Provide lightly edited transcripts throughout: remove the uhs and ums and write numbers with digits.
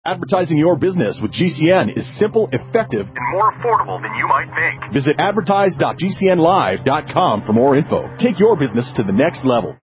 Advertising your business with GCN is simple, effective, and more affordable than you might think. Visit advertise.gcnlive.com for more info. Take your business to the next level.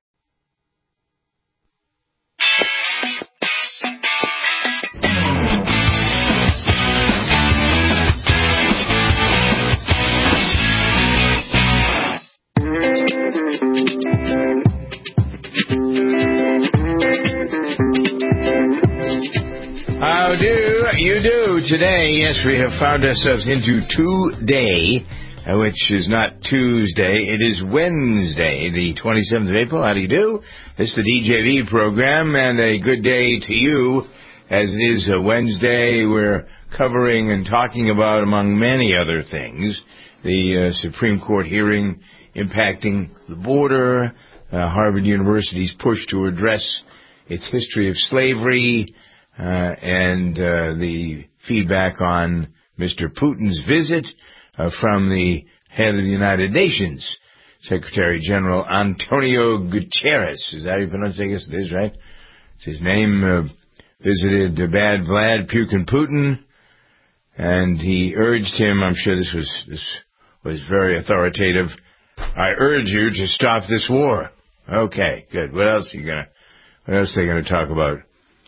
How do you do today? Yes, we have found ourselves into today, which is not Tuesday. It is Wednesday, the 27th of April. How do you do? It's the DJV program, and a good day to you. As it is a Wednesday, we're covering and talking about, among many other things, the Supreme Court hearing impacting the border, Harvard University's push to address its history of slavery, and the feedback on Mr. Putin's visit from the head of the United Nations, Secretary General Antonio Guterres. Is that how you pronounce it? I guess it is, right? It's his name. Visited Bad Vlad Pukin Putin, and he urged him, I'm sure this was very authoritative, I urge you to stop this war. Okay, good. What else are they gonna talk about?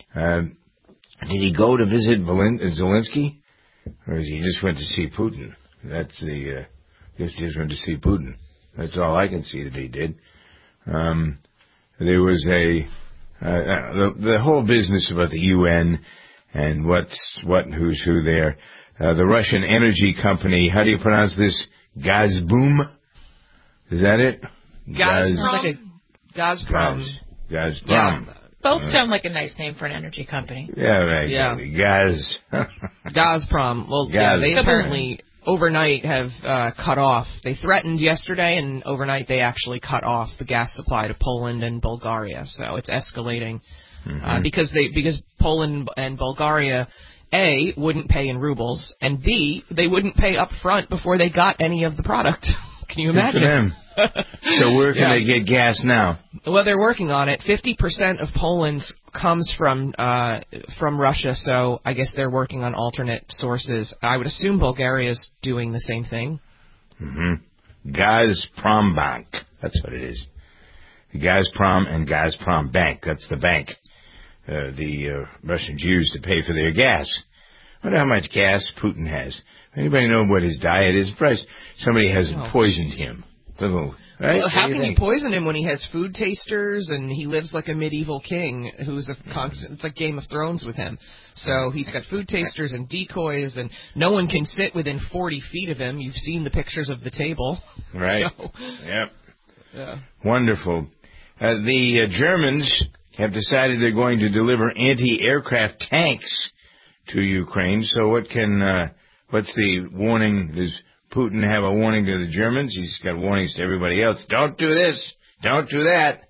Did he go to visit Zelensky? Or is he just went to see Putin? I guess he just went to see Putin. That's all I can see that he did. There was the whole business about the UN and what's what and who's who there. The Russian energy company, how do you pronounce this? Gazprom? Is that it? Gazprom. Gazprom. Yeah. Both sound like a nice name for an energy company. Yeah, right. Yeah. Gazprom. Well, yeah, they apparently overnight have cut off. They threatened yesterday, and overnight they actually cut off the gas supply to Poland and Bulgaria. So it's escalating because Poland and Bulgaria, A, wouldn't pay in rubles, and B, they wouldn't pay up front before they got any of the product. Can you imagine? Good for them. So where can they get gas now? Well, they're working on it. 50% of Poland's comes from Russia, so I guess they're working on alternate sources. I would assume Bulgaria's doing the same thing. Gazprom Bank. That's what it is. Gazprom and Gazprom Bank. That's the bank the Russians use to pay for their gas. I wonder how much gas Putin has. Anybody know what his diet is? Perhaps somebody hasn't poisoned him. Right? Well, how can you poison him when he has food tasters and he lives like a medieval king who's a constant? It's like Game of Thrones with him. So he's got food tasters and decoys, and no one can sit within 40 feet of him. You've seen the pictures of the table. Right. So, yep. Yeah. Wonderful. The Germans have decided they're going to deliver anti-aircraft tanks to Ukraine. So what's the warning? Does Putin have a warning to the Germans? He's got warnings to everybody else. Don't do this. Don't do that.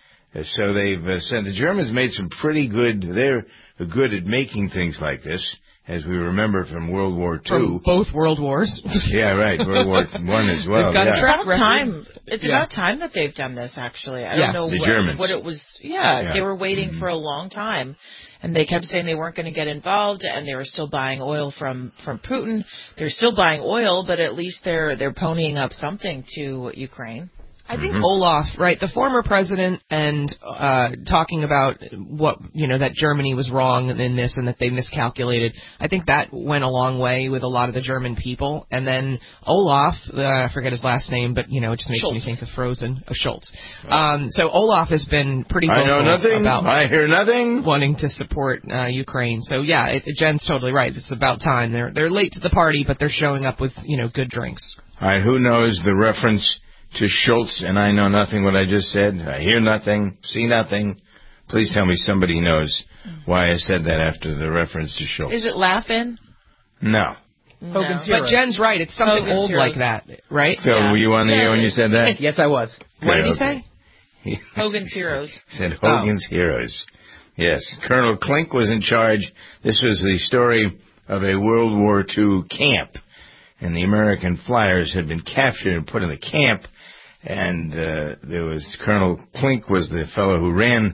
So they've said the Germans made some pretty good, they're good at making things like this, as we remember from World War II. From both World Wars. Yeah, right. World War I as well. They've got a track record. It's about time that they've done this, actually. I don't know what it was. Yeah, they were waiting for a long time. And they kept saying they weren't going to get involved, and they were still buying oil from Putin. They're still buying oil, but at least they're ponying up something to Ukraine. I think Olaf, right, the former president, and talking about that Germany was wrong in this and that they miscalculated. I think that went a long way with a lot of the German people. And then Olaf, I forget his last name, but it just makes me think of Frozen, of Schultz. So Olaf has been pretty vocal about I hear nothing, wanting to support Ukraine. So yeah, Jen's totally right. It's about time. They're late to the party, but they're showing up with good drinks. All right, who knows the reference to Schultz, and I know nothing what I just said. I hear nothing, see nothing. Please tell me somebody knows why I said that after the reference to Schultz. Is it laughing? No. But Jen's right. It's something old like that, right? Phil, were you on the air when you said that? Yes, I was. What did he say? Hogan's Heroes. Said Hogan's Heroes. Yes. Colonel Klink was in charge. This was the story of a World War II camp. And the American flyers had been captured and put in the camp. And there was Colonel Klink was the fellow who ran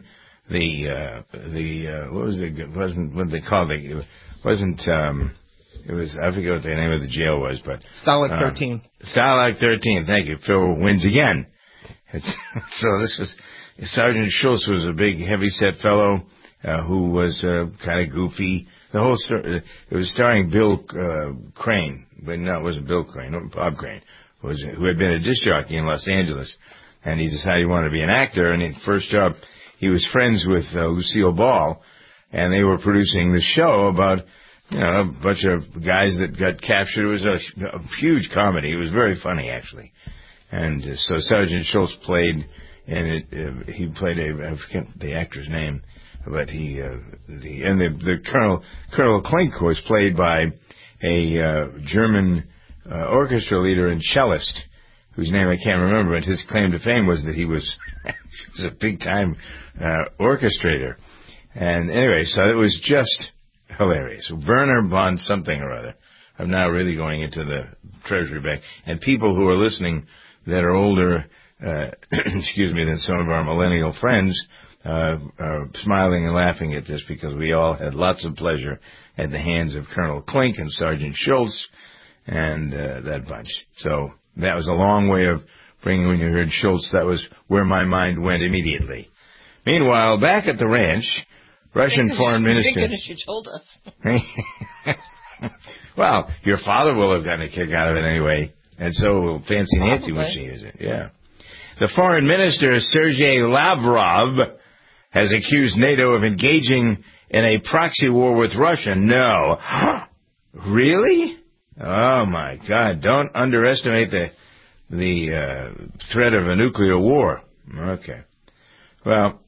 what was it? Wasn't what they called it? It wasn't. It was, I forget what the name of the jail was, but Stalag 13. Stalag 13. Thank you. Phil wins again. So this was Sergeant Schultz was a big, heavy-set fellow who was kind of goofy. The whole story, it was starring Bill Crane, but no, it wasn't Bill Crane. No, Bob Crane, who had been a disc jockey in Los Angeles, and he decided he wanted to be an actor. And his first job, he was friends with Lucille Ball, and they were producing the show about, a bunch of guys that got captured. It was a huge comedy. It was very funny, actually. And so Sergeant Schultz played, and he played I forget the actor's name, but the Colonel Klink was played by a German orchestra leader and cellist, whose name I can't remember, but his claim to fame was that he was a big-time orchestrator. And anyway, so it was just hilarious. Werner von something or other. I'm now really going into the treasury bank. And people who are listening that are older, than some of our millennial friends, are smiling and laughing at this because we all had lots of pleasure at the hands of Colonel Klink and Sergeant Schultz and that bunch. So that was a long way of bringing, when you heard Schultz, that was where my mind went immediately. Meanwhile, back at the ranch, Russian Foreign Minister... Thank goodness you told us. Well, your father will have gotten a kick out of it anyway, and so will Fancy Nancy when she hears it. Yeah. The Foreign Minister, Sergei Lavrov, has accused NATO of engaging in a proxy war with Russia. No. Really? Oh, my God. Don't underestimate the threat of a nuclear war. Okay. Well,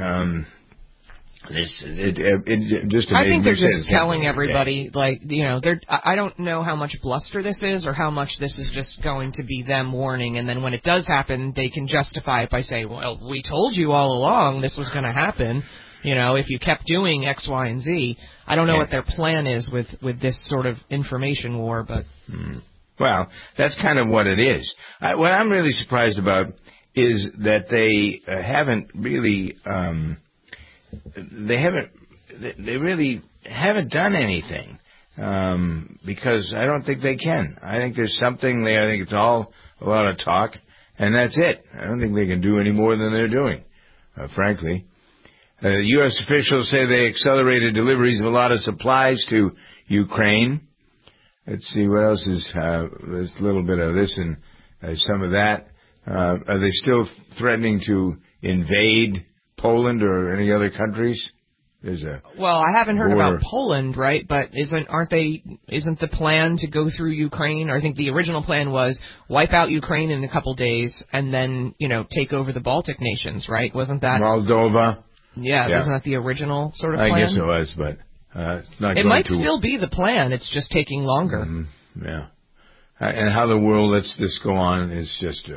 I think they're just telling everybody, I don't know how much bluster this is or how much this is just going to be them warning, and then when it does happen, they can justify it by saying, well, we told you all along this was going to happen, if you kept doing X, Y, and Z. I don't know what their plan is with this sort of information war, but... Well, that's kind of what it is. What I'm really surprised about is that they haven't really... They really haven't done anything, because I don't think they can. I think there's something there. I think it's all a lot of talk, and that's it. I don't think they can do any more than they're doing, frankly. U.S. officials say they accelerated deliveries of a lot of supplies to Ukraine. Let's see, what else is, there's a little bit of this and some of that. Are they still threatening to invade Poland or any other countries? Well, I haven't heard about Poland, right? But isn't the plan to go through Ukraine? Or I think the original plan was wipe out Ukraine in a couple days and then, take over the Baltic nations, right? Wasn't that Moldova? Yeah, wasn't that the original sort of plan? I guess it was, but it's not. It might still be the plan. It's just taking longer. Yeah. And how the world lets this go on is just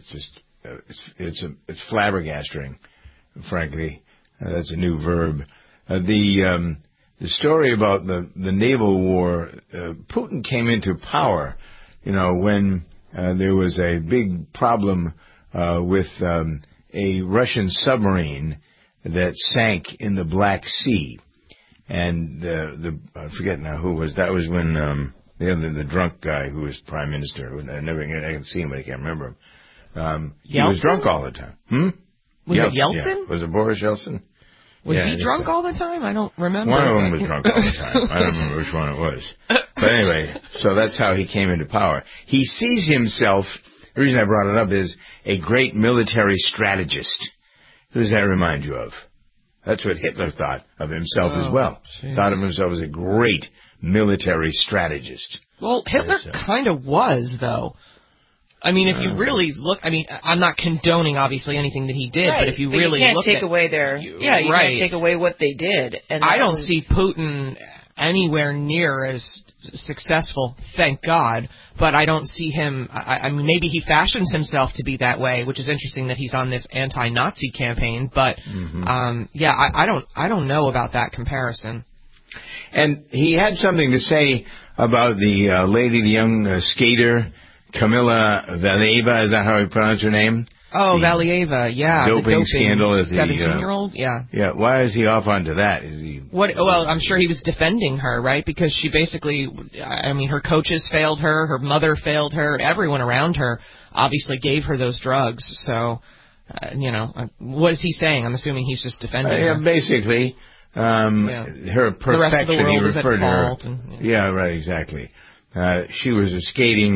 it's flabbergasting. Frankly, that's a new verb. The story about the naval war, Putin came into power, when there was a big problem with a Russian submarine that sank in the Black Sea, and I forget now who was that. Was when the drunk guy who was prime minister. I can see him, but I can't remember him. He was drunk all the time. Was it Yeltsin? Yeah. Was it Boris Yeltsin? Was he drunk all the time? I don't remember. One of them was drunk all the time. I don't remember which one it was. But anyway, so that's how he came into power. He sees himself, the reason I brought it up is, a great military strategist. Who does that remind you of? That's what Hitler thought of himself as well. Geez. Thought of himself as a great military strategist. Well, Hitler kind of was, though. I mean, if you really look, I'm not condoning, obviously, anything that he did, but if you really look at... You can't take away can't take away what they did. And I don't see Putin anywhere near as successful, thank God, but I don't see him... I mean, maybe he fashions himself to be that way, which is interesting that he's on this anti-Nazi campaign, but, I don't know about that comparison. And he had something to say about the young skater... Kamila Valieva, is that how you pronounce her name? Oh, Valieva, doping scandal. 17-year-old, Yeah, why is he off onto that? Is he? Well, I'm sure he was defending her, right? Because she basically, her coaches failed her, her mother failed her, everyone around her obviously gave her those drugs. So, what is he saying? I'm assuming he's just defending her. Basically, her perfection. The rest of the world he is at referred fault. to her. Yeah, right, exactly. She was her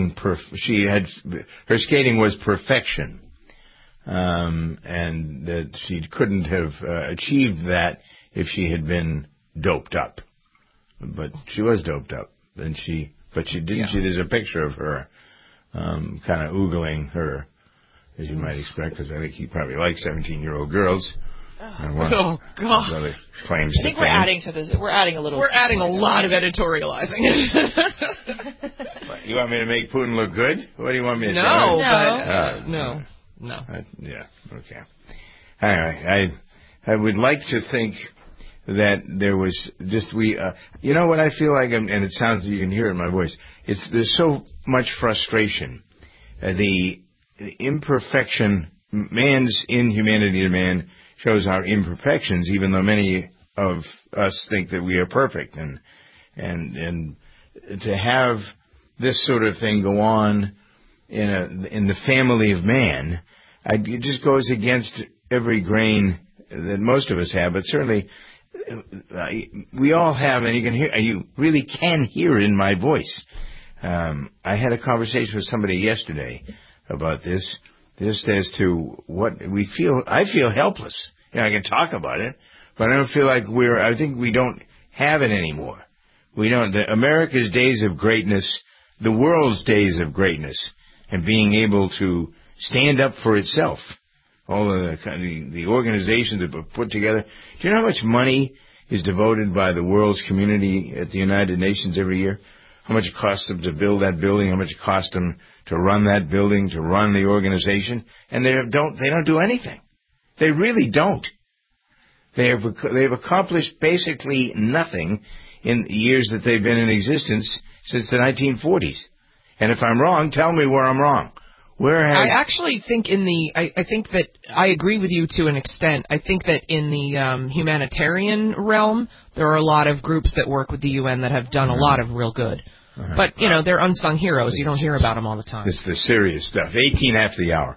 skating was perfection. And that she couldn't have achieved that if she had been doped up. But she was doped up. But she didn't. Yeah. There's a picture of her kind of oogling her, as you might expect, because I think he probably likes 17-year-old girls. Oh God! Really claims I think we're adding to this. We're adding a little. We're adding a lot of editorializing. You want me to make Putin look good? What do you want me to say? No. Yeah. Okay. Anyway, I would like to think that there was just you know what I feel like, and it sounds, you can hear it in my voice. There's so much frustration. The imperfection, man's inhumanity to man shows our imperfections, even though many of us think that we are perfect, and to have this sort of thing go on in the family of man, it just goes against every grain that most of us have. But certainly, we all have, and you really can hear it in my voice. I had a conversation with somebody yesterday about this. Just as to what we feel. I feel helpless. I can talk about it, but I don't feel like I think we don't have it anymore. We don't. America's days of greatness, the world's days of greatness, and being able to stand up for itself. All of the organizations that were put together. Do you know how much money is devoted by the world's community at the United Nations every year? How much it costs them to build that building? How much it costs them to run that building, to run the organization? And they don't do anything. They really don't. They've accomplished basically nothing in the years that they've been in existence since the 1940s. And if I'm wrong, tell me where I'm wrong. I actually think I think that I agree with you to an extent. I think that in the humanitarian realm, there are a lot of groups that work with the UN that have done a lot of real good. But, they're unsung heroes. You don't hear about them all the time. It's the serious stuff. 18 after the hour.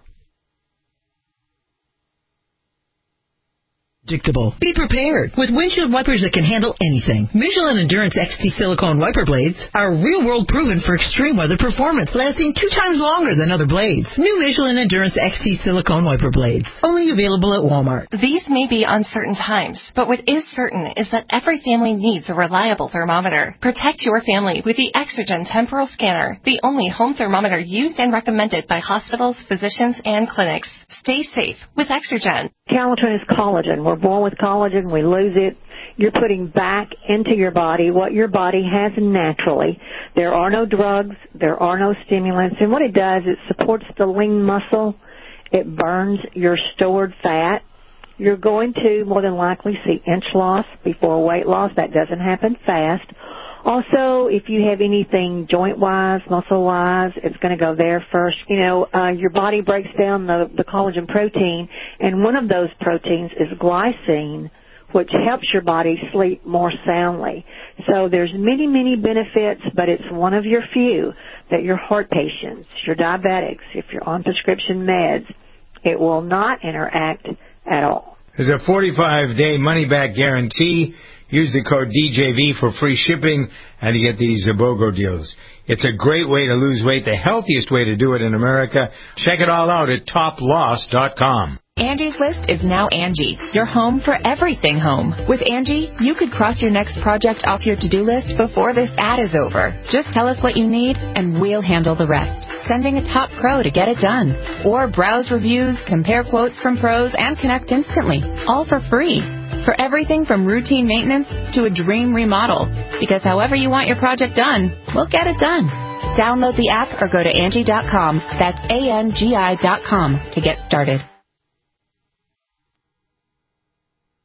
Predictable. Be prepared with windshield wipers that can handle anything. Michelin Endurance XT silicone wiper blades are real-world proven for extreme weather performance, lasting 2 times longer than other blades. New Michelin Endurance XT silicone wiper blades, only available at Walmart. These may be uncertain times, but what is certain is that every family needs a reliable thermometer. Protect your family with the Exergen Temporal Scanner, the only home thermometer used and recommended by hospitals, physicians, and clinics. Stay safe with Exergen. Calatin is collagen. We're born with collagen. We lose it. You're putting back into your body what your body has naturally. There are no drugs. There are no stimulants. And what it does, it supports the lean muscle. It burns your stored fat. You're going to more than likely see inch loss before weight loss. That doesn't happen fast. Also, if you have anything joint-wise, muscle-wise, it's going to go there first. Your body breaks down the collagen protein, and one of those proteins is glycine, which helps your body sleep more soundly. So there's many, many benefits, but it's one of your few that your heart patients, your diabetics, if you're on prescription meds, it will not interact at all. There's a 45-day money-back guarantee. Use the code DJV for free shipping, and you get these BOGO deals. It's a great way to lose weight, the healthiest way to do it in America. Check it all out at toploss.com. Angie's List is now Angie, your home for everything home. With Angie, you could cross your next project off your to-do list before this ad is over. Just tell us what you need, and we'll handle the rest. Sending a top pro to get it done. Or browse reviews, compare quotes from pros, and connect instantly. All for free. For everything from routine maintenance to a dream remodel. Because however you want your project done, we'll get it done. Download the app or go to Angie.com. That's ANGI.com to get started.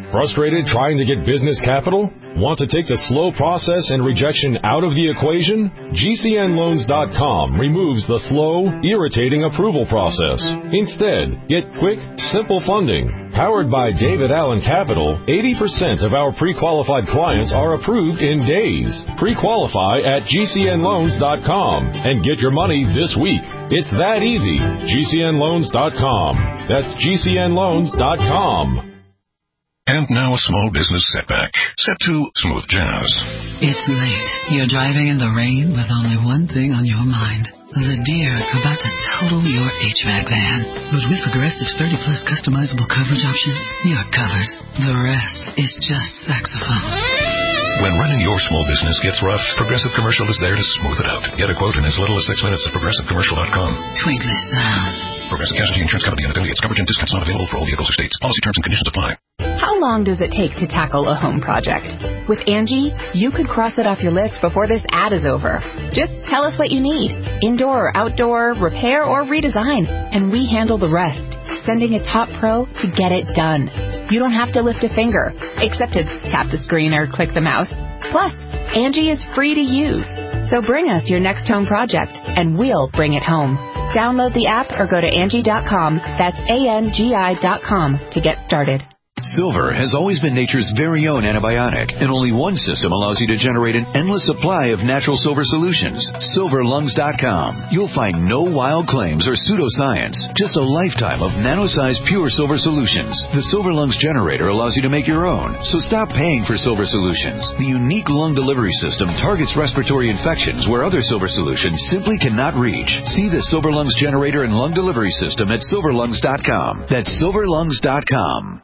Frustrated trying to get business capital? Want to take the slow process and rejection out of the equation? GCNLoans.com removes the slow, irritating approval process. Instead, get quick, simple funding. Powered by David Allen Capital, 80% of our pre-qualified clients are approved in days. Pre-qualify at GCNLoans.com and get your money this week. It's that easy. GCNLoans.com. That's GCNLoans.com. And now a small business setback. Set to smooth jazz. It's late. You're driving in the rain with only one thing on your mind. The deer about to total your HVAC van. But with Progressive's 30-plus customizable coverage options, you're covered. The rest is just saxophone. When running your small business gets rough, Progressive Commercial is there to smooth it out. Get a quote in as little as 6 minutes at ProgressiveCommercial.com. Twinkly sound. Progressive Casualty Insurance Company and affiliates. Coverage and discounts not available for all vehicles or states. Policy terms and conditions apply. How long does it take to tackle a home project? With Angie, you could cross it off your list before this ad is over. Just tell us what you need. Indoor or outdoor, repair or redesign. And we handle the rest. Sending a top pro to get it done. You don't have to lift a finger, except to tap the screen or click the mouse. Plus, Angie is free to use. So bring us your next home project, and we'll bring it home. Download the app or go to Angie.com. That's ANGI.com to get started. Silver has always been nature's very own antibiotic, and only one system allows you to generate an endless supply of natural silver solutions. SilverLungs.com. You'll find no wild claims or pseudoscience, just a lifetime of nano-sized pure silver solutions. The Silver Lungs generator allows you to make your own, so stop paying for silver solutions. The unique lung delivery system targets respiratory infections where other silver solutions simply cannot reach. See the Silver Lungs generator and lung delivery system at SilverLungs.com. That's SilverLungs.com.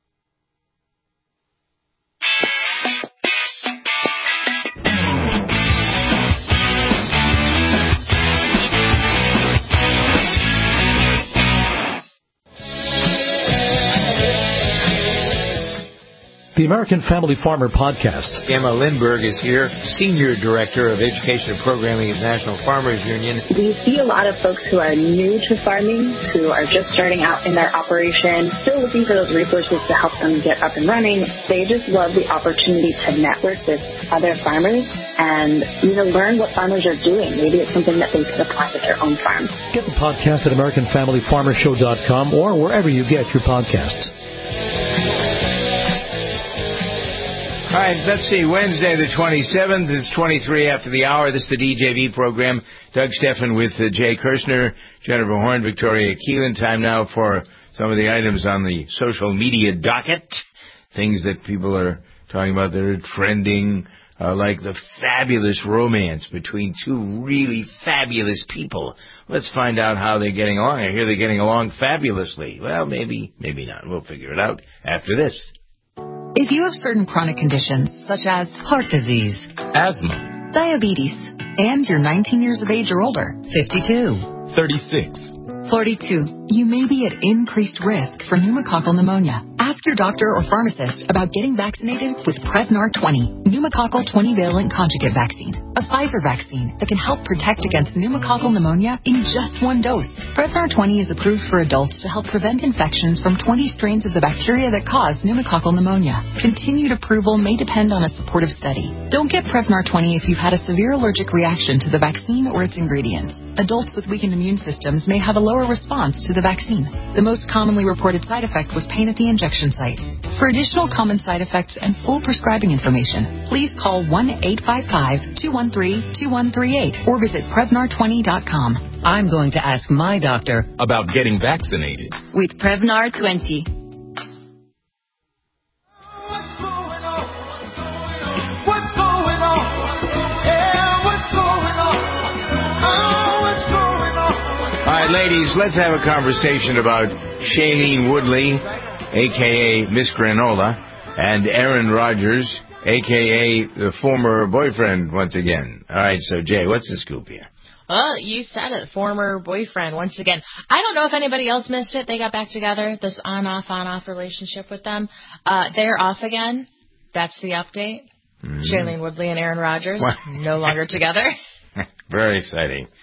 The American Family Farmer Podcast. Emma Lindberg is here, Senior Director of Education and Programming at National Farmers Union. We see a lot of folks who are new to farming, who are just starting out in their operation, still looking for those resources to help them get up and running. They just love the opportunity to network with other farmers and learn what farmers are doing. Maybe it's something that they could apply to their own farm. Get the podcast at AmericanFamilyFarmerShow.com or wherever you get your podcasts. All right, let's see. Wednesday the 27th. It's 23 after the hour. This is the DJV program. Doug Steffen with Jay Kirshner, Jennifer Horn, Victoria Keelan. Time now for some of the items on the social media docket. Things that people are talking about that are trending, like the fabulous romance between two really fabulous people. Let's find out how they're getting along. I hear they're getting along fabulously. Well, maybe not. We'll figure it out after this. If you have certain chronic conditions, such as heart disease, asthma, diabetes, and you're 19 years of age or older, 52, 36, 42, you may be at increased risk for pneumococcal pneumonia. Ask your doctor or pharmacist about getting vaccinated with Prevnar 20, pneumococcal 20-valent conjugate vaccine, a Pfizer vaccine that can help protect against pneumococcal pneumonia in just one dose. Prevnar 20 is approved for adults to help prevent infections from 20 strains of the bacteria that cause pneumococcal pneumonia. Continued approval may depend on a supportive study. Don't get Prevnar 20 if you've had a severe allergic reaction to the vaccine or its ingredients. Adults with weakened immune systems may have a lower response to the vaccine. The most commonly reported side effect was pain at the injection site. For additional common side effects and full prescribing information, please call 1-855-213-2138 or visit Prevnar20.com. I'm going to ask my doctor about getting vaccinated with Prevnar 20. All right, ladies, let's have a conversation about Shailene Woodley, a.k.a. Miss Granola, and Aaron Rodgers, a.k.a. the former boyfriend, once again. All right, so, Jay, what's the scoop here? Well, you said it, former boyfriend, once again. I don't know if anybody else missed it. They got back together, this on-off relationship with them. They're off again. That's the update. Mm-hmm. Shailene Woodley and Aaron Rodgers, no longer together. Very exciting.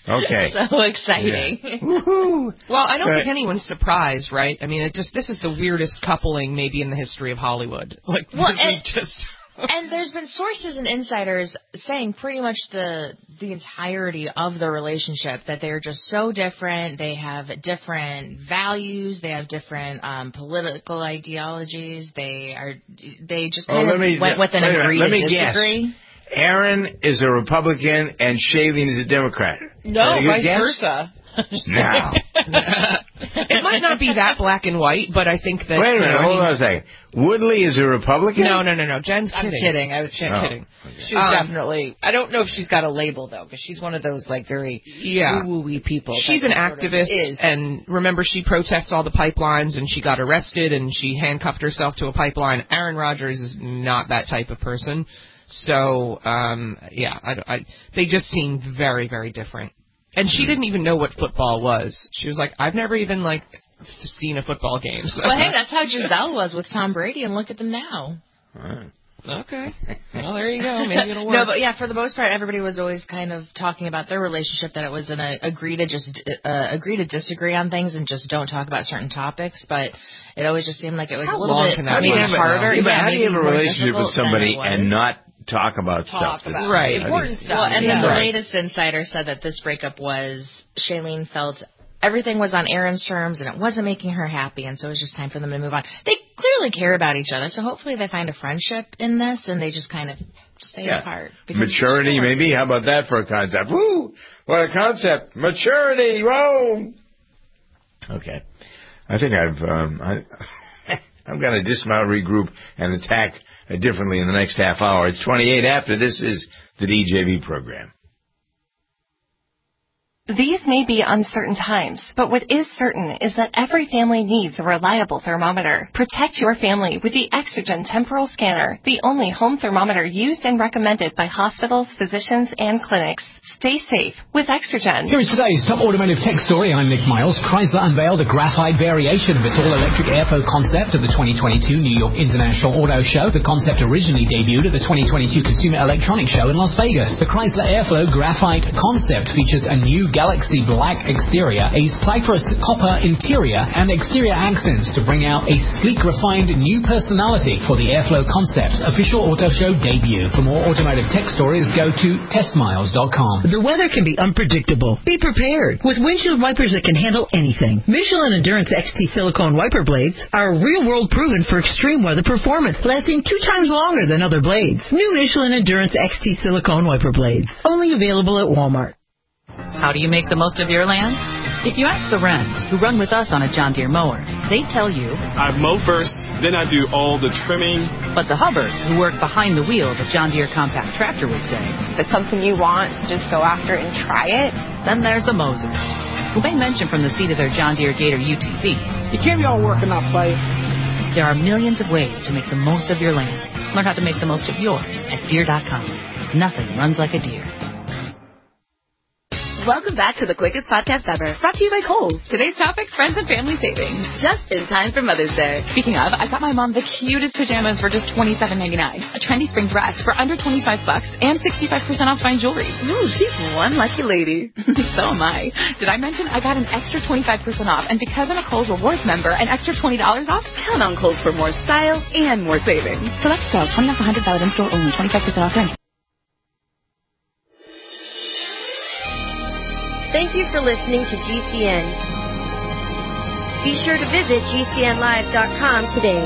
Okay. So exciting. Yeah. Woohoo! Well, I don't think anyone's surprised, right? I mean, this is the weirdest coupling maybe in the history of Hollywood. Like, this is just... And there's been sources and insiders saying pretty much the entirety of the relationship, that they're just so different. They have different values. They have different political ideologies. They just kind of went with an agree to disagree. Guess. Aaron is a Republican and Shailene is a Democrat. No, vice versa. No. It might not be that black and white, but I think that... Wait a minute, hold on a second. Woodley is a Republican? No. Jen's kidding. I'm kidding. I was just kidding. Okay. She's definitely... I don't know if she's got a label, though, because she's one of those, like, very woo-woo-y people. She's an activist, and remember, she protests all the pipelines, and she got arrested, and she handcuffed herself to a pipeline. Aaron Rodgers is not that type of person. So, they just seem very, very different. And she didn't even know what football was. She was like, I've never even, seen a football game. So. Well, hey, that's how Giselle was with Tom Brady, and look at them now. Right. Okay. Well, there you go. Maybe it'll work. No, but for the most part, everybody was always kind of talking about their relationship, that it was an agree to disagree on things and just don't talk about certain topics. But it always just seemed like it was a little bit maybe harder. How do you have a relationship with somebody and not talk about stuff? Right. Important stuff. Well, and then the latest insider said that this breakup was Shailene felt everything was on Aaron's terms and it wasn't making her happy, and so it was just time for them to move on. They clearly care about each other, so hopefully they find a friendship in this and they just kind of stay apart. Maturity, maybe? How about that for a concept? Woo! What a concept! Maturity! Whoa! Okay. I think I'm going to dismount, regroup, and attack differently in the next half hour. It's 28 after. This is the DJB program. These may be uncertain times, but what is certain is that every family needs a reliable thermometer. Protect your family with the Exergen Temporal Scanner, the only home thermometer used and recommended by hospitals, physicians, and clinics. Stay safe with Exergen. Here is today's top automotive tech story. I'm Nick Miles. Chrysler unveiled a graphite variation of its all-electric airflow concept at the 2022 New York International Auto Show. The concept originally debuted at the 2022 Consumer Electronics Show in Las Vegas. The Chrysler Airflow Graphite concept features a new Galaxy Black exterior, a Cypress copper interior, and exterior accents to bring out a sleek, refined new personality for the Airflow Concepts official auto show debut. For more automotive tech stories, go to testmiles.com. The weather can be unpredictable. Be prepared with windshield wipers that can handle anything. Michelin Endurance XT silicone wiper blades are real-world proven for extreme weather performance, lasting 2 times longer than other blades. New Michelin Endurance XT silicone wiper blades, only available at Walmart. How do you make the most of your land? If you ask the Wrens, who run with us on a John Deere mower, they tell you, I mow first, then I do all the trimming. But the Hubbards, who work behind the wheel of a John Deere compact tractor, would say, if it's something you want, just go after it and try it. Then there's the Mosers, who may mention from the seat of their John Deere Gator UTV, you can't be all work and not play. There are millions of ways to make the most of your land. Learn how to make the most of yours at Deere.com. Nothing runs like a Deere. Welcome back to the quickest podcast ever, brought to you by Kohl's. Today's topic, friends and family savings, just in time for Mother's Day. Speaking of, I got my mom the cutest pajamas for just $27.99, a trendy spring dress for under $25, and 65% off fine jewelry. Ooh, she's one lucky lady. So am I. Did I mention I got an extra 25% off, and because I'm a Kohl's Rewards member, an extra $20 off? Count on Kohl's for more style and more savings. Select style, 20 off 100 valid in-store only, 25% off range. Thank you for listening to GCN. Be sure to visit GCNlive.com today.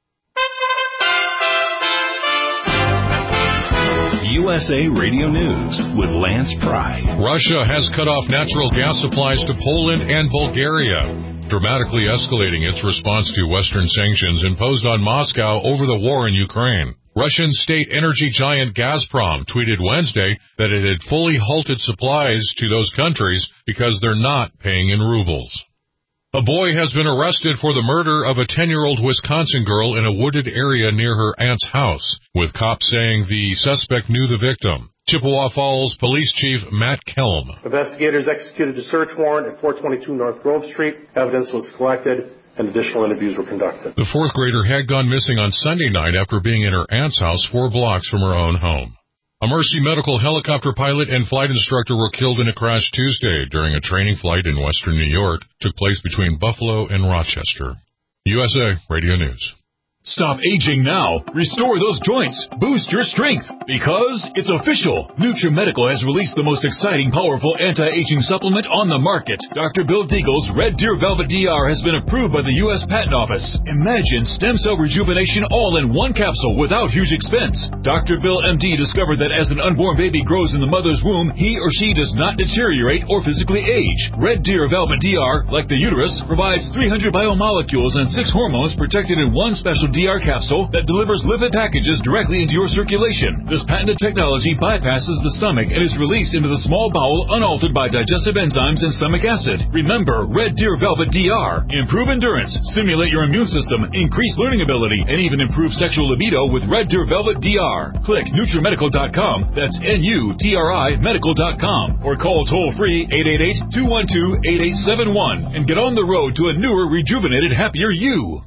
USA Radio News with Lance Pry. Russia has cut off natural gas supplies to Poland and Bulgaria, dramatically escalating its response to Western sanctions imposed on Moscow over the war in Ukraine. Russian state energy giant Gazprom tweeted Wednesday that it had fully halted supplies to those countries because they're not paying in rubles. A boy has been arrested for the murder of a 10-year-old Wisconsin girl in a wooded area near her aunt's house, with cops saying the suspect knew the victim. Chippewa Falls Police Chief Matt Kelm. Investigators executed a search warrant at 422 North Grove Street. Evidence was collected and additional interviews were conducted. The fourth grader had gone missing on Sunday night after being in her aunt's house 4 blocks from her own home. A Mercy Medical helicopter pilot and flight instructor were killed in a crash Tuesday during a training flight in western New York. Took place between Buffalo and Rochester. USA Radio News. Stop aging now. Restore those joints. Boost your strength. Because it's official. NutriMedical has released the most exciting, powerful anti-aging supplement on the market. Dr. Bill Deagle's Red Deer Velvet DR has been approved by the U.S. Patent Office. Imagine stem cell rejuvenation all in one capsule without huge expense. Dr. Bill MD discovered that as an unborn baby grows in the mother's womb, he or she does not deteriorate or physically age. Red Deer Velvet DR, like the uterus, provides 300 biomolecules and 6 hormones protected in one special DR capsule that delivers lipid packages directly into your circulation. This patented technology bypasses the stomach and is released into the small bowel unaltered by digestive enzymes and stomach acid. Remember, Red Deer Velvet DR. Improve endurance, stimulate your immune system, increase learning ability, and even improve sexual libido with Red Deer Velvet DR. Click NutriMedical.com, that's NUTRI Medical.com, or call toll-free 888-212-8871 and get on the road to a newer, rejuvenated, happier you.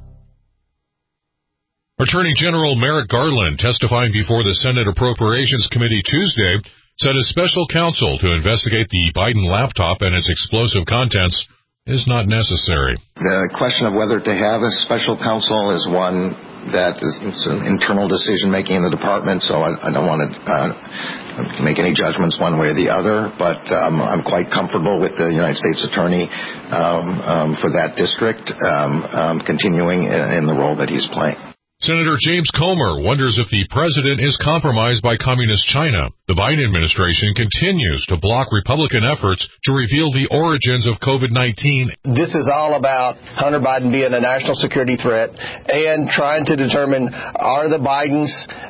Attorney General Merrick Garland, testifying before the Senate Appropriations Committee Tuesday, said a special counsel to investigate the Biden laptop and its explosive contents is not necessary. The question of whether to have a special counsel is one that it's an internal decision-making in the department, so I don't want to make any judgments one way or the other, but I'm quite comfortable with the United States Attorney for that district continuing in the role that he's playing. Senator James Comer wonders if the president is compromised by Communist China. The Biden administration continues to block Republican efforts to reveal the origins of COVID-19. This is all about Hunter Biden being a national security threat and trying to determine, are the Bidens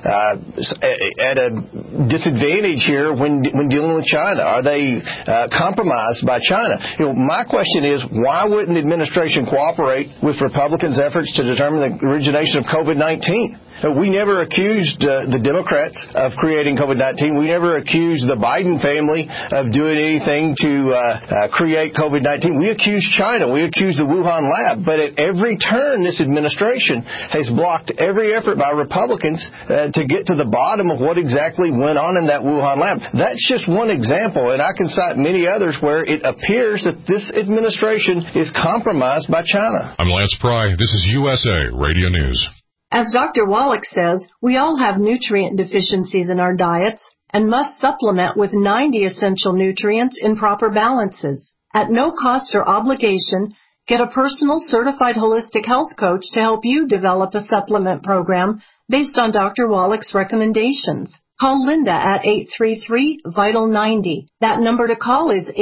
at a disadvantage here when dealing with China? Are they compromised by China? My question is, why wouldn't the administration cooperate with Republicans' efforts to determine the origination of COVID-19? We never accused the Democrats of creating COVID-19. We never accused the Biden family of doing anything to create COVID-19. We accused China. We accused the Wuhan lab. But at every turn, this administration has blocked every effort by Republicans to get to the bottom of what exactly went on in that Wuhan lab. That's just one example, and I can cite many others where it appears that this administration is compromised by China. I'm Lance Pry. This is USA Radio News. As Dr. Wallach says, we all have nutrient deficiencies in our diets and must supplement with 90 essential nutrients in proper balances. At no cost or obligation, get a personal certified holistic health coach to help you develop a supplement program based on Dr. Wallach's recommendations. Call Linda at 833-VITAL-90. That number to call is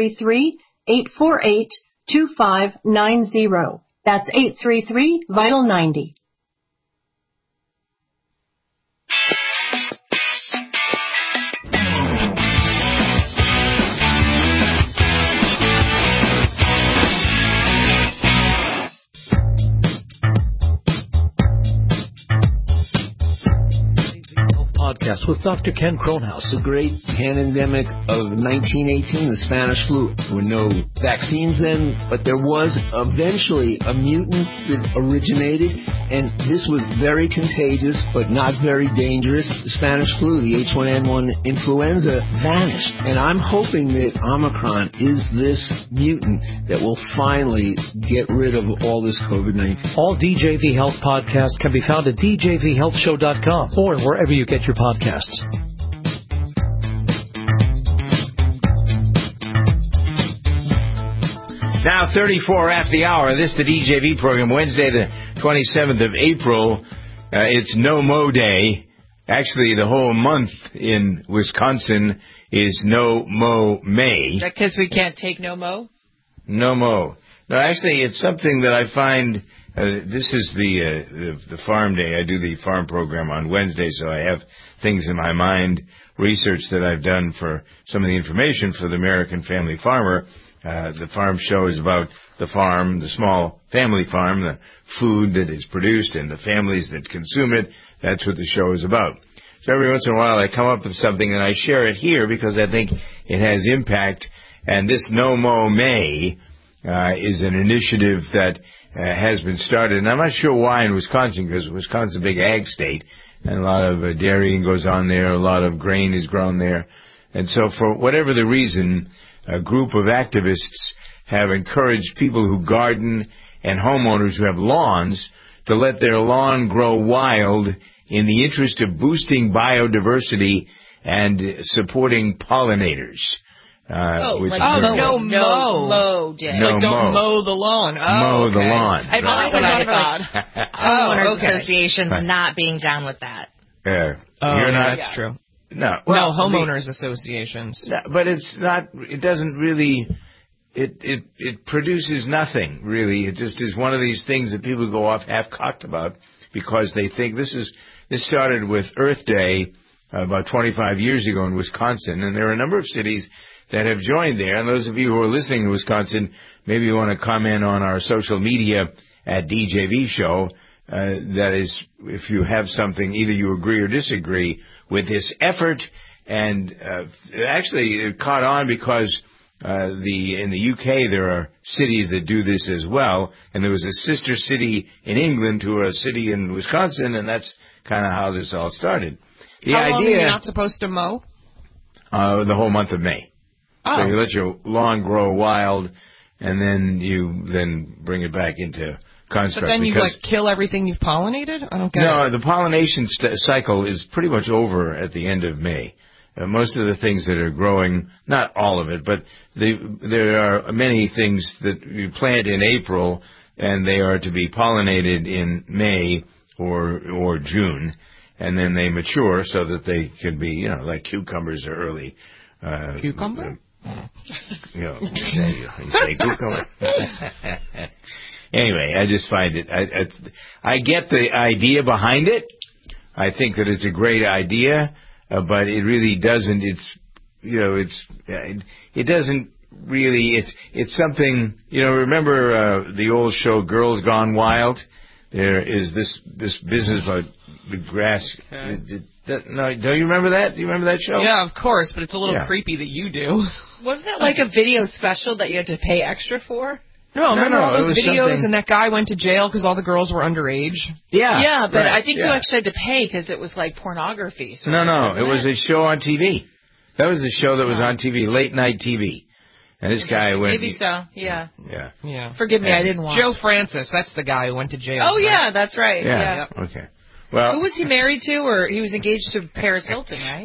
833-848-2590. That's 833-VITAL-90. Podcast with Dr. Ken Kronhaus. The great pandemic of 1918, the Spanish flu. There were no vaccines then, but there was eventually a mutant that originated, and this was very contagious, but not very dangerous. The Spanish flu, the H1N1 influenza, vanished, and I'm hoping that Omicron is this mutant that will finally get rid of all this COVID-19. All DJV Health podcasts can be found at djvhealthshow.com or wherever you get your podcasts. Now 34 after the hour. This is the DJV program, Wednesday the 27th of April. It's No Mow Day. Actually, the whole month in Wisconsin is No Mow May. Is that because we can't take no mow? No mow. No, actually, it's something that I find. This is the farm day. I do the farm program on Wednesday, so I have things in my mind, research that I've done for some of the information for the American Family Farmer. The farm show is about the farm, the small family farm, the food that is produced and the families that consume it. That's what the show is about. So every once in a while I come up with something and I share it here because I think it has impact. And this No Mow May is an initiative that has been started. And I'm not sure why in Wisconsin, because Wisconsin's a big ag state. and a lot of dairying goes on there. A lot of grain is grown there. And so for whatever the reason, a group of activists have encouraged people who garden and homeowners who have lawns to let their lawn grow wild in the interest of boosting biodiversity and supporting pollinators. Mow day. No, don't mow the lawn. Mow the lawn. I've right. always thought homeowners associations not being down with that. You're not. That's true. No, homeowners associations. No, but it's not. It doesn't really. It produces nothing really. It just is one of these things that people go off half-cocked about because they think this started with Earth Day about 25 years ago in Wisconsin, and there are a number of cities that have joined there. And those of you who are listening to Wisconsin, maybe you want to comment on our social media at DJV Show. That is, if you have something, either you agree or disagree with this effort. And actually, it caught on because in the UK there are cities that do this as well. And there was a sister city in England to a city in Wisconsin, and that's kind of how this all started. How long are you not supposed to mow? The whole month of May. Oh. So you let your lawn grow wild, and then you bring it back into construct. But then you kill everything you've pollinated? I don't get it. No, the pollination cycle is pretty much over at the end of May. Most of the things that are growing, not all of it, but there are many things that you plant in April, and they are to be pollinated in May or June, and then they mature so that they can be, like cucumbers are early. Cucumber? You say cucumber. Anyway, I just find it. I get the idea behind it. I think that it's a great idea, but it really doesn't. It doesn't really. It's something. Remember the old show Girls Gone Wild? There is this business of the grass. Okay. No, don't you remember that? Do you remember that show? Yeah, of course, but it's a little creepy that you do. Wasn't it like a video special that you had to pay extra for? No, remember all those videos and that guy went to jail because all the girls were underage? Yeah, but I think you actually had to pay because it was like pornography. No, it was a show on TV. That was the show that was on TV, late night TV. And this guy went... Maybe so, yeah. Yeah. Forgive me, I didn't watch. Joe Francis, that's the guy who went to jail. Oh, yeah, that's right. Yeah. Okay. Well, who was he married to, or he was engaged to Paris Hilton, right?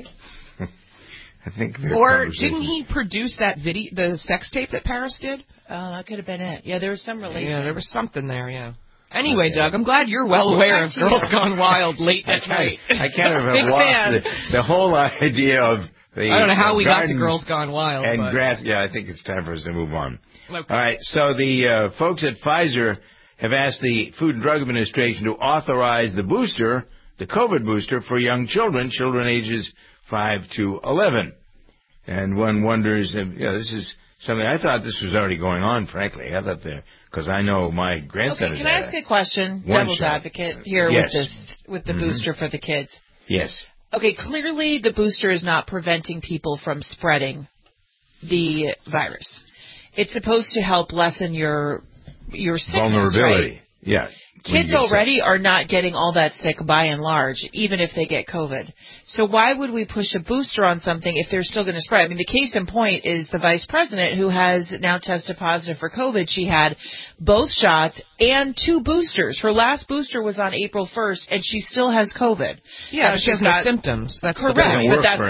I think. Or didn't he produce that video, the sex tape that Paris did? Oh, that could have been it. Yeah, there was some relation. Yeah, there was something there. Yeah. Anyway, Doug, I'm glad you're well aware of Girls Gone Wild late at night. I kind of have lost the whole idea of the. I don't know how we got to Girls Gone Wild. And grass. Yeah, I think it's time for us to move on. Okay. All right. So the folks at Pfizer have asked the Food and Drug Administration to authorize the booster, the COVID booster, for young children ages 5 to 11. And one wonders, this is something, I thought this was already going on, frankly. I thought because I know my grandson can I ask a question, devil's advocate, here with the booster for the kids? Yes. Okay, clearly the booster is not preventing people from spreading the virus. It's supposed to help lessen your sickness, vulnerability. Right? Yeah. Kids already are not getting all that sick by and large, even if they get COVID. So why would we push a booster on something if they're still going to spread? I mean, the case in point is the vice president who has now tested positive for COVID. She had both shots and 2 boosters. Her last booster was on April 1st, and she still has COVID. Yeah, she has no symptoms. That's correct.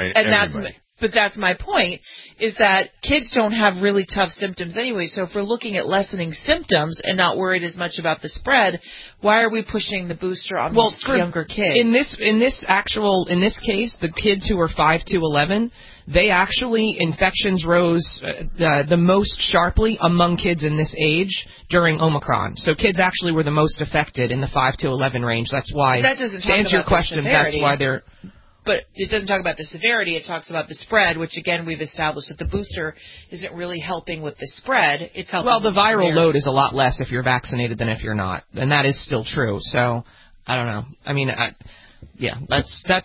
But that's my point, is that kids don't have really tough symptoms anyway. So if we're looking at lessening symptoms and not worried as much about the spread, why are we pushing the booster on younger kids? In this case, the kids who are 5 to 11, infections rose the most sharply among kids in this age during Omicron. So kids actually were the most affected in the 5 to 11 range. That's why, that doesn't to answer your question, that's why they're... But it doesn't talk about the severity. It talks about the spread, which, again, we've established that the booster isn't really helping with the spread. It's helping the viral load is a lot less if you're vaccinated than if you're not. And that is still true. So, I don't know. I mean, I don't know.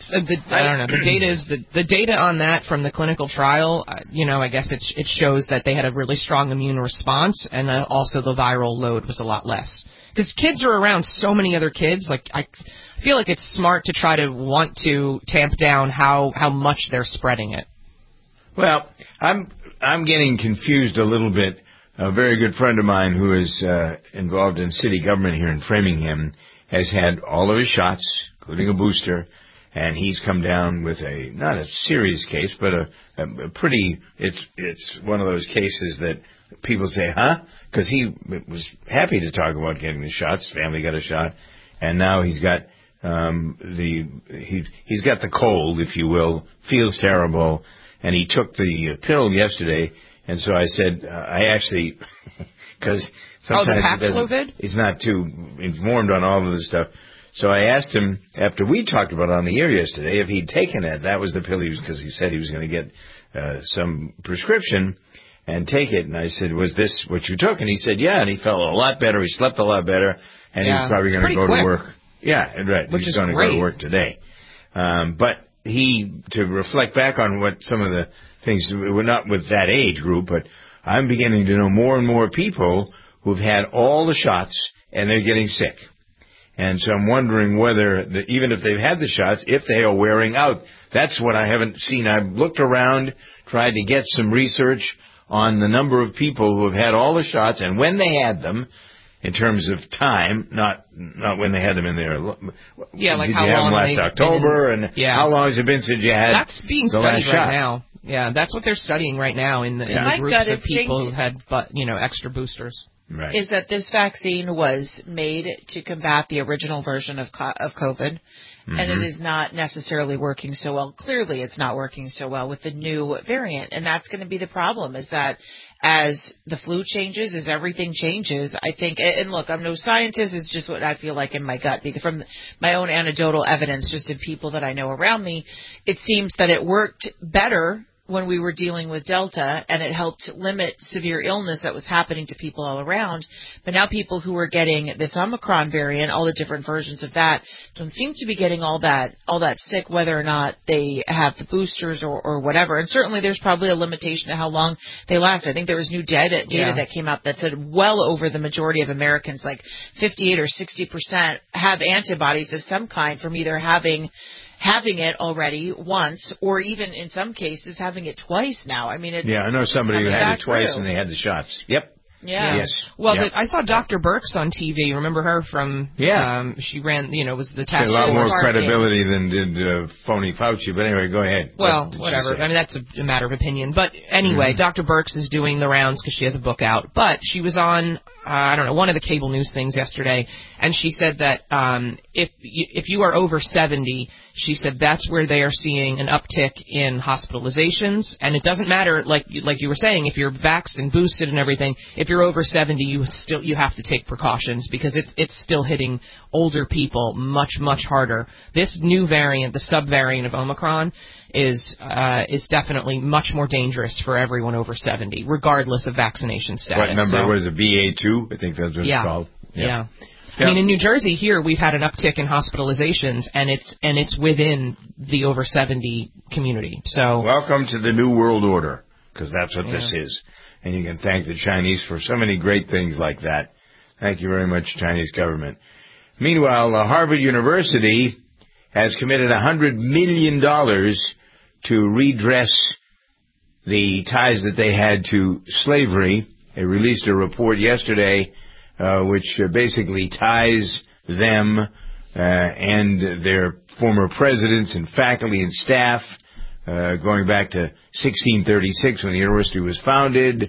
The data on that from the clinical trial, I guess it shows that they had a really strong immune response, and also the viral load was a lot less. because kids are around so many other kids. Like, I feel like it's smart to try to want to tamp down how much they're spreading it. Well, I'm getting confused a little bit. A very good friend of mine who is involved in city government here in Framingham has had all of his shots, including a booster, and he's come down with not a serious case, but a pretty, it's one of those cases that people say, huh? Because he was happy to talk about getting the shots. His family got a shot, and now he's got he's got the cold, if you will, feels terrible, and he took the pill yesterday. And so I said, I actually, because sometimes he's not too informed on all of this stuff. So I asked him, after we talked about it on the air yesterday, if he'd taken it. That was the pill because he said he was going to get some prescription and take it. And I said, was this what you took? And he said, yeah. And he felt a lot better. He slept a lot better. And he's probably going to go to work. Yeah, right. He's going to go to work today. But to reflect back on what some of the things, we're not with that age group, but I'm beginning to know more and more people who've had all the shots and they're getting sick. And so I'm wondering whether, even if they've had the shots, if they are wearing out. That's what I haven't seen. I've looked around, tried to get some research on the number of people who have had all the shots and when they had them, in terms of time, not when they had them in there. Yeah, like did how you have long them last October, and how long has it been since you had That's being studied right now. Yeah, that's what they're studying right now in the groups of people who had, extra boosters. Right. Is that this vaccine was made to combat the original version of COVID, and it is not necessarily working so well. Clearly, it's not working so well with the new variant, and that's going to be the problem, is that as the flu changes, as everything changes, I think, and look, I'm no scientist, it's just what I feel like in my gut, because from my own anecdotal evidence, just in people that I know around me, it seems that it worked better when we were dealing with Delta, and it helped limit severe illness that was happening to people all around. But now people who are getting this Omicron variant, all the different versions of that, don't seem to be getting all that sick, whether or not they have the boosters or whatever. And certainly there's probably a limitation to how long they last. I think there was new data that came out that said well over the majority of Americans, like 58 or 60%, have antibodies of some kind from either having it already once, or even in some cases having it twice now. I mean, I know somebody who had it twice and they had the shots. Yep. Yeah. Yes. Well, I saw Dr. Birx on TV. Remember her from? Yeah. She ran. Was the task. A lot more credibility than did phony Fauci. But anyway, go ahead. Well, whatever. I mean, that's a matter of opinion. But anyway, Dr. Birx is doing the rounds because she has a book out. But she was on, one of the cable news things yesterday, and she said that if you are over 70, she said that's where they are seeing an uptick in hospitalizations, and it doesn't matter, like you were saying, if you're vaxxed and boosted and everything. If you're over 70, you have to take precautions because it's still hitting older people much harder. This new variant, the subvariant of Omicron, is definitely much more dangerous for everyone over 70, regardless of vaccination status. What number was it? BA2? I think that's what it's called. Yeah. I mean, in New Jersey here, we've had an uptick in hospitalizations, and it's within the over 70 community. So welcome to the New World Order, because that's what this is. And you can thank the Chinese for so many great things like that. Thank you very much, Chinese government. Meanwhile, Harvard University has committed $100 million to redress the ties that they had to slavery. They released a report yesterday which basically ties them and their former presidents and faculty and staff going back to 1636 when the university was founded.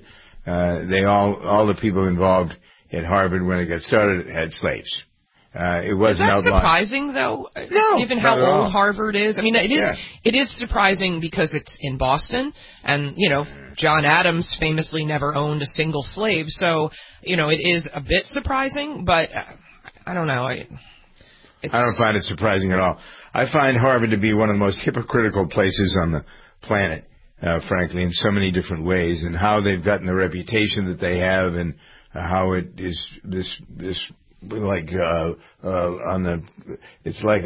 All the people involved at Harvard when it got started had slaves. It wasn't outlawed. Is that surprising, though? No, given how old Harvard is. I mean, it is surprising because it's in Boston, and John Adams famously never owned a single slave, so it is a bit surprising. But I don't know. I don't find it surprising at all. I find Harvard to be one of the most hypocritical places on the planet, frankly, in so many different ways, and how they've gotten the reputation that they have, and how it is this. It's like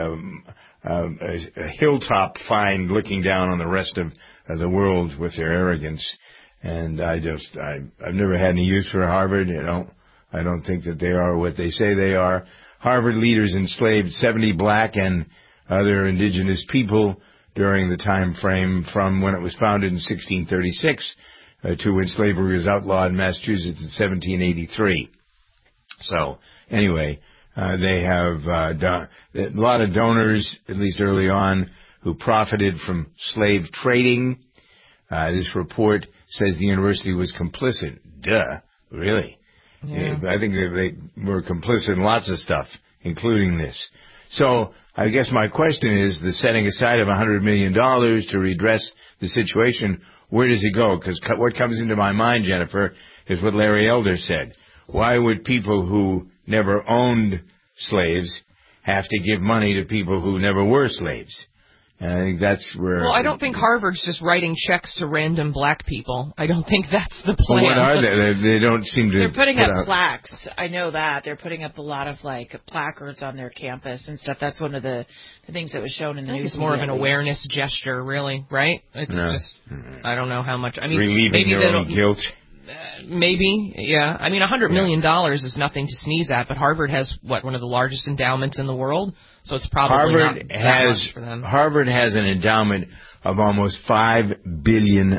a hilltop find looking down on the rest of the world with their arrogance. And I've never had any use for Harvard. I don't think that they are what they say they are. Harvard leaders enslaved 70 black and other indigenous people during the time frame from when it was founded in 1636 to when slavery was outlawed in Massachusetts in 1783. So, anyway, they have a lot of donors, at least early on, who profited from slave trading. This report says the university was complicit. Duh. Really? Yeah. I think they were complicit in lots of stuff, including this. So, I guess my question is, the setting aside of $100 million to redress the situation, where does it go? Because what comes into my mind, Jennifer, is what Larry Elder said. Why would people who never owned slaves have to give money to people who never were slaves? And I think that's where... Well, I don't think Harvard's just writing checks to random black people. I don't think that's the plan. Well, what are they? They don't seem to... They're putting up plaques. I know that. They're putting up a lot of, placards on their campus and stuff. That's one of the things that was shown in the news. It's more of an awareness gesture, really, right? It's just... I don't know how much... I mean, relieving maybe your own guilt. Maybe, yeah. I mean, $100 million is nothing to sneeze at, but Harvard has, one of the largest endowments in the world? So it's probably not that much for them. Harvard has an endowment of almost $5 billion.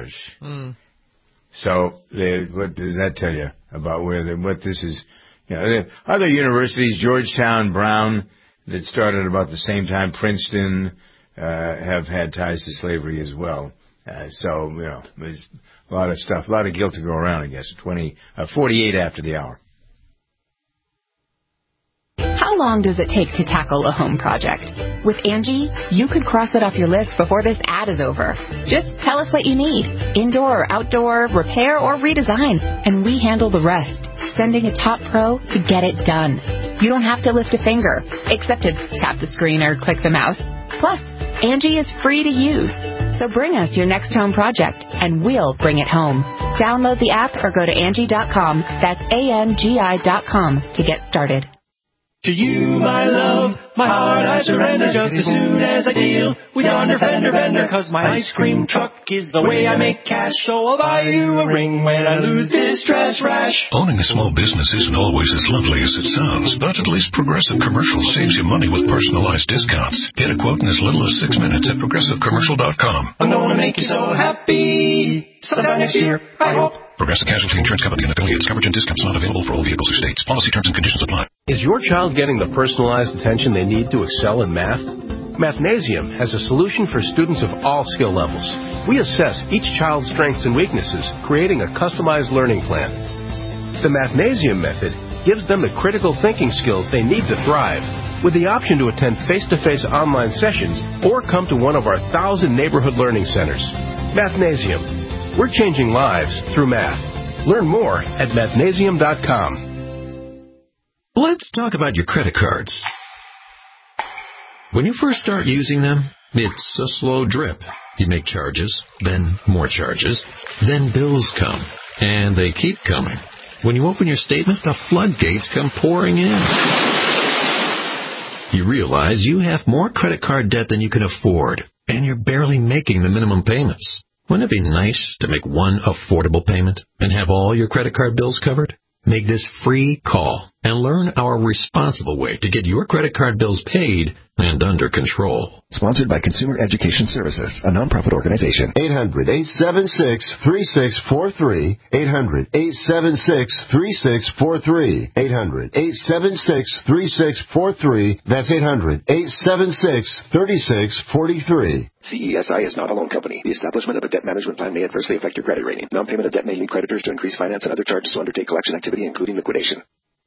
So what does that tell you about what this is? Other universities, Georgetown, Brown, that started about the same time, Princeton, have had ties to slavery as well. There's a lot of stuff, a lot of guilt to go around, I guess. 48 after the hour. How long does it take to tackle a home project? With Angie, you could cross it off your list before this ad is over. Just tell us what you need. Indoor or outdoor, repair or redesign. And we handle the rest, sending a top pro to get it done. You don't have to lift a finger, except to tap the screen or click the mouse. Plus, Angie is free to use. So bring us your next home project, and we'll bring it home. Download the app or go to Angie.com. That's ANGI.com to get started. To you, my love, my heart I surrender just as soon as I deal with yonder fender bender. Cause my ice cream truck is the way I make cash, so I'll buy you a ring when I lose this stress rash. Owning a small business isn't always as lovely as it sounds, but at least Progressive Commercial saves you money with personalized discounts. Get a quote in as little as 6 minutes at ProgressiveCommercial.com. I'm gonna make you so happy sometime next year, I hope. Progressive Casualty Insurance Company and affiliates. Coverage and discounts not available for all vehicles or states. Policy terms and conditions apply. Is your child getting the personalized attention they need to excel in math? Mathnasium has a solution for students of all skill levels. We assess each child's strengths and weaknesses, creating a customized learning plan. The Mathnasium method gives them the critical thinking skills they need to thrive, with the option to attend face-to-face online sessions or come to one of our 1,000 neighborhood learning centers. Mathnasium. We're changing lives through math. Learn more at mathnasium.com. Let's talk about your credit cards. When you first start using them, it's a slow drip. You make charges, then more charges, then bills come, and they keep coming. When you open your statement, the floodgates come pouring in. You realize you have more credit card debt than you can afford, and you're barely making the minimum payments. Wouldn't it be nice to make one affordable payment and have all your credit card bills covered? Make this free call and learn our responsible way to get your credit card bills paid and under control. Sponsored by Consumer Education Services, a nonprofit organization. 800-876-3643. 800-876-3643. 800-876-3643. That's 800-876-3643. CESI is not a loan company. The establishment of a debt management plan may adversely affect your credit rating. Non-payment of debt may lead creditors to increase finance and other charges to undertake collection activity, including liquidation.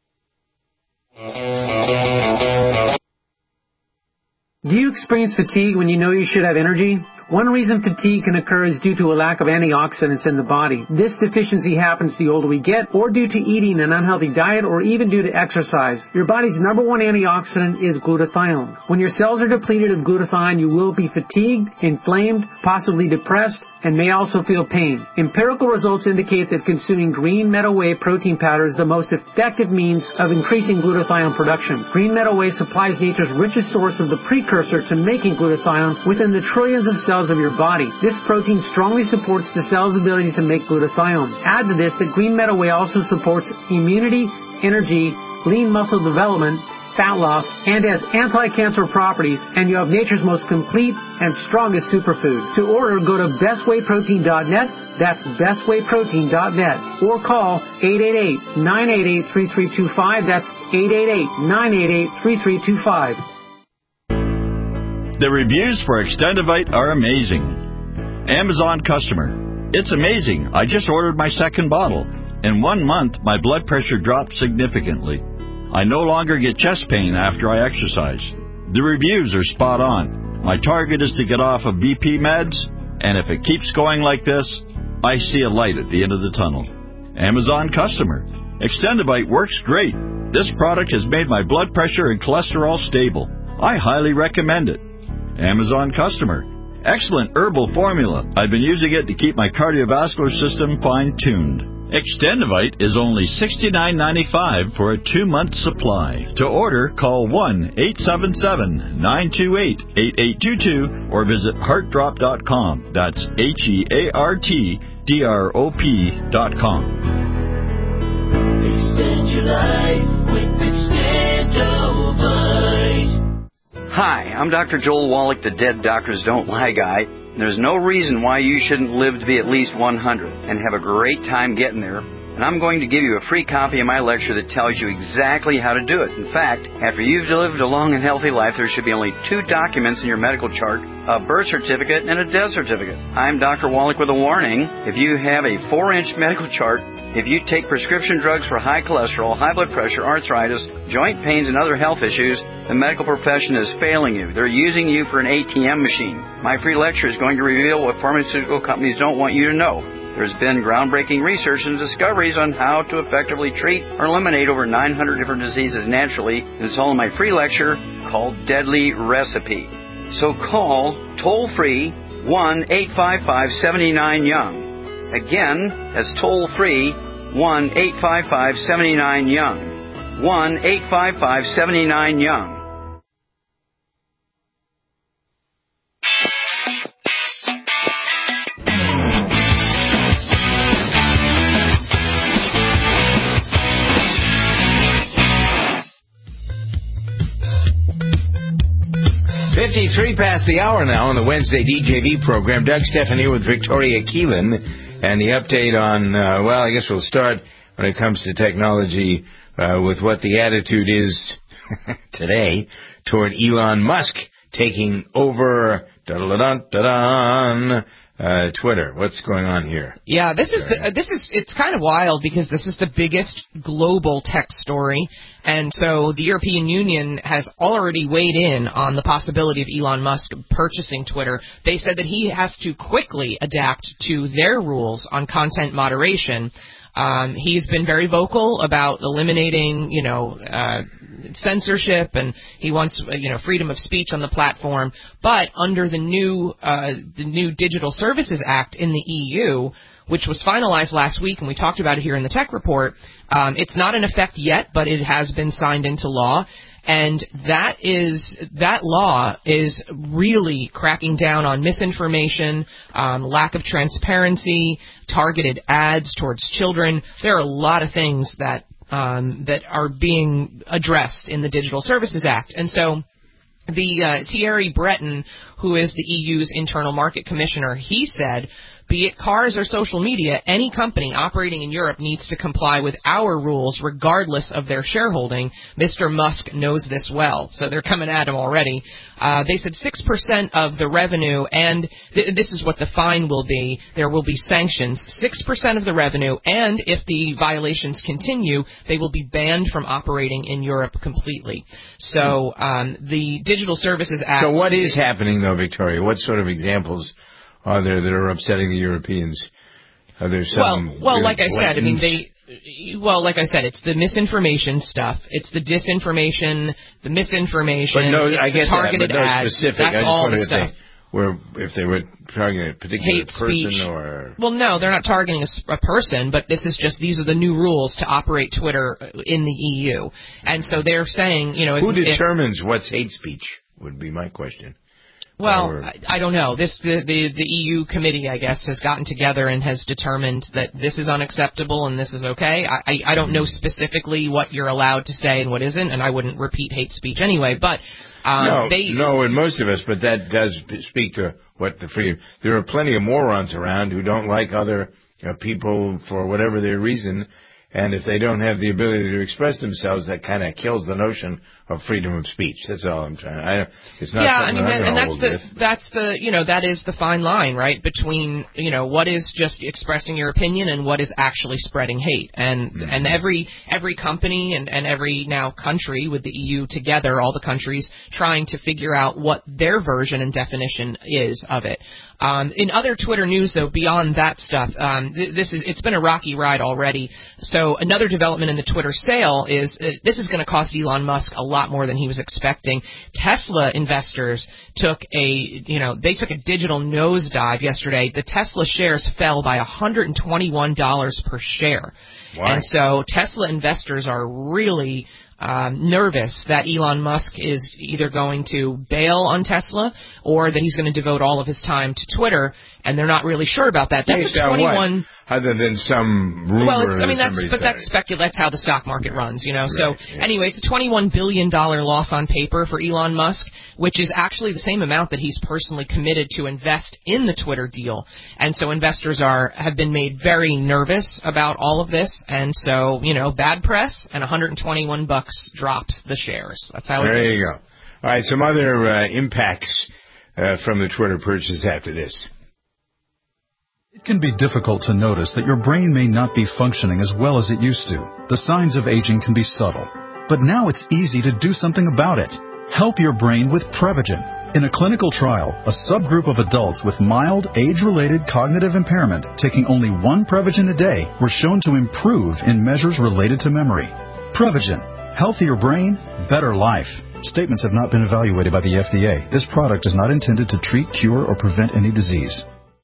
Do you experience fatigue when you know you should have energy? One reason fatigue can occur is due to a lack of antioxidants in the body. This deficiency happens the older we get, or due to eating an unhealthy diet, or even due to exercise. Your body's number one antioxidant is glutathione. When your cells are depleted of glutathione, you will be fatigued, inflamed, possibly depressed, and may also feel pain. Empirical results indicate that consuming green meadow whey protein powder is the most effective means of increasing glutathione production. Green meadow whey supplies nature's richest source of the precursor precursor to making glutathione within the trillions of cells of your body. This protein strongly supports the cell's ability to make glutathione. Add to this that green meadow whey also supports immunity, energy, lean muscle development, fat loss, and has anti-cancer properties, and you have nature's most complete and strongest superfood. To order, go to bestwayprotein.net, that's bestwayprotein.net, or call 888-988-3325, that's 888-988-3325. The reviews for Extendivite are amazing. Amazon customer. It's amazing. I just ordered my second bottle. In 1 month, my blood pressure dropped significantly. I no longer get chest pain after I exercise. The reviews are spot on. My target is to get off of BP meds, and if it keeps going like this, I see a light at the end of the tunnel. Amazon customer. Extendivite works great. This product has made my blood pressure and cholesterol stable. I highly recommend it. Amazon customer. Excellent herbal formula. I've been using it to keep my cardiovascular system fine-tuned. Extendivite is only $69.95 for a 2-month supply. To order, call 1-877-928-8822 or visit heartdrop.com. That's HEARTDROP.com. Extend your life with Extendivite. Hi, I'm Dr. Joel Wallach, the Dead Doctors Don't Lie guy. There's no reason why you shouldn't live to be at least 100 and have a great time getting there. And I'm going to give you a free copy of my lecture that tells you exactly how to do it. In fact, after you've lived a long and healthy life, there should be only 2 documents in your medical chart, a birth certificate and a death certificate. I'm Dr. Wallach with a warning. If you have a 4-inch medical chart, if you take prescription drugs for high cholesterol, high blood pressure, arthritis, joint pains, and other health issues, the medical profession is failing you. They're using you for an ATM machine. My free lecture is going to reveal what pharmaceutical companies don't want you to know. There's been groundbreaking research and discoveries on how to effectively treat or eliminate over 900 different diseases naturally, and it's all in my free lecture called Deadly Recipe. So call toll-free 1-855-79-YOUNG. Again, that's toll-free 1-855-79-YOUNG. 1-855-79-YOUNG. .53 past the hour now on the Wednesday DJV program. Doug Stephan here with Victoria Keelan, and the update on, I guess we'll start when it comes to technology with what the attitude is today toward Elon Musk taking over Twitter. What's going on here? Yeah, it's kind of wild because this is the biggest global tech story, and so the European Union has already weighed in on the possibility of Elon Musk purchasing Twitter. They said that he has to quickly adapt to their rules on content moderation. He's been very vocal about eliminating, censorship, and he wants, freedom of speech on the platform. But under the new Digital Services Act in the EU, which was finalized last week, and we talked about it here in the Tech Report, it's not in effect yet, but it has been signed into law. And that law is really cracking down on misinformation, lack of transparency, targeted ads towards children. There are a lot of things that are being addressed in the Digital Services Act. And so Thierry Breton, who is the EU's Internal Market Commissioner, he said, be it cars or social media, any company operating in Europe needs to comply with our rules regardless of their shareholding. Mr. Musk knows this well, so they're coming at him already. They said 6% of the revenue, and this is what the fine will be. There will be sanctions, 6% of the revenue, and if the violations continue, they will be banned from operating in Europe completely. So the Digital Services Act... So what is happening, though, Victoria? What sort of examples are there that are upsetting the Europeans? Are there some... Well, like I said, it's the misinformation stuff. It's the disinformation, the misinformation, it's the targeted ads. Specific. That's all the stuff. Where if they were targeting a particular person or... Well, no, they're not targeting a person, but these are the new rules to operate Twitter in the EU. And so they're saying, Who determines what's hate speech? would be my question. Well, I don't know. The EU committee, I guess, has gotten together and has determined that this is unacceptable and this is okay. I don't know specifically what you're allowed to say and what isn't, and I wouldn't repeat hate speech anyway. But no, and most of us. But that does speak to what the freedom. There are plenty of morons around who don't like other people for whatever their reason. And if they don't have the ability to express themselves, that kind of kills the notion of freedom of speech. That's all I'm trying. It's not. Yeah, I mean, and that is the fine line, right, between what is just expressing your opinion and what is actually spreading hate. And every company and every now country with the EU together, all the countries trying to figure out what their version and definition is of it. In other Twitter news, though, beyond that stuff, it's been a rocky ride already. So another development in the Twitter sale is this is going to cost Elon Musk a lot more than he was expecting. Tesla investors took a digital nosedive yesterday. The Tesla shares fell by $121 per share. Why? And so Tesla investors are really nervous that Elon Musk is either going to bail on Tesla or that he's going to devote all of his time to Twitter, and they're not really sure about that. That's a 21. Other than some rumor. Well, that's how the stock market runs, Right, so anyway, it's a $21 billion loss on paper for Elon Musk, which is actually the same amount that he's personally committed to invest in the Twitter deal. And so investors have been made very nervous about all of this, and so bad press and $121 drops the shares. That's how it is. There you go. All right, some other impacts from the Twitter purchase after this. It can be difficult to notice that your brain may not be functioning as well as it used to. The signs of aging can be subtle. But now it's easy to do something about it. Help your brain with Prevagen. In a clinical trial, a subgroup of adults with mild, age-related cognitive impairment taking only one Prevagen a day were shown to improve in measures related to memory. Prevagen. Healthier brain, better life. Statements have not been evaluated by the FDA. This product is not intended to treat, cure, or prevent any disease.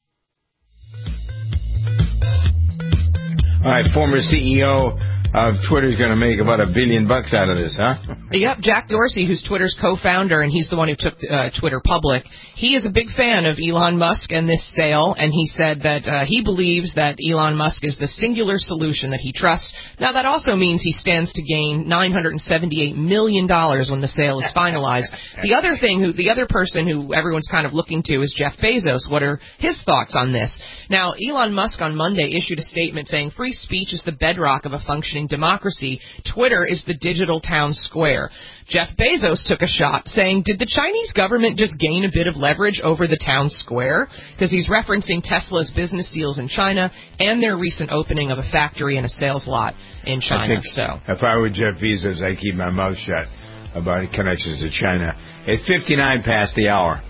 All right, former CEO of Twitter is going to make about $1 billion out of this, huh? Yep, Jack Dorsey, who's Twitter's co-founder, and he's the one who took Twitter public. He is a big fan of Elon Musk and this sale, and he said that he believes that Elon Musk is the singular solution that he trusts. Now, that also means he stands to gain $978 million when the sale is finalized. The other person who everyone's kind of looking to is Jeff Bezos. What are his thoughts on this? Now, Elon Musk on Monday issued a statement saying free speech is the bedrock of a functioning democracy. Twitter is the digital town square. Jeff Bezos took a shot, saying, did the Chinese government just gain a bit of leverage over the town square? Because he's referencing Tesla's business deals in China and their recent opening of a factory and a sales lot in China. If I were Jeff Bezos, I'd keep my mouth shut about connections to China. It's 59 past the hour.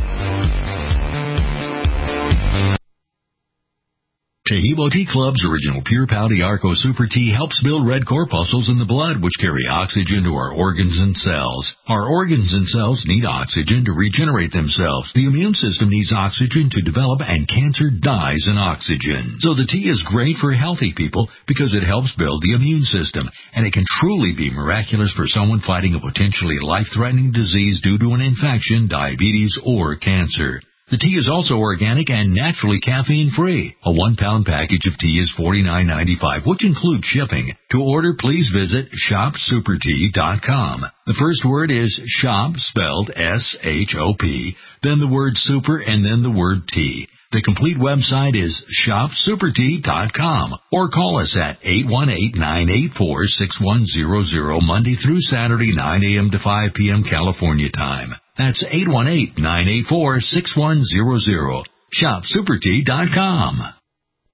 Taheebo Tea Club's original Pure Pau Arco Super Tea helps build red corpuscles in the blood, which carry oxygen to our organs and cells. Our organs and cells need oxygen to regenerate themselves. The immune system needs oxygen to develop, and cancer dies in oxygen. So the tea is great for healthy people because it helps build the immune system, and it can truly be miraculous for someone fighting a potentially life-threatening disease due to an infection, diabetes, or cancer. The tea is also organic and naturally caffeine-free. A 1-pound package of tea is $49.95, which includes shipping. To order, please visit shopsupertea.com. The first word is shop, spelled S-H-O-P, then the word super, and then the word tea. The complete website is shopsupertea.com, or call us at 818-984-6100 Monday through Saturday, 9 a.m. to 5 p.m. California time. That's 818-984-6100. Shopsupertea.com.